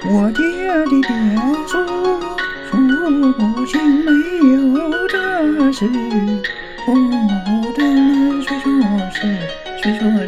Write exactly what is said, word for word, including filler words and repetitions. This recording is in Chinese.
我爹的别墅，数不清没有这事。我的泪水说是，谁说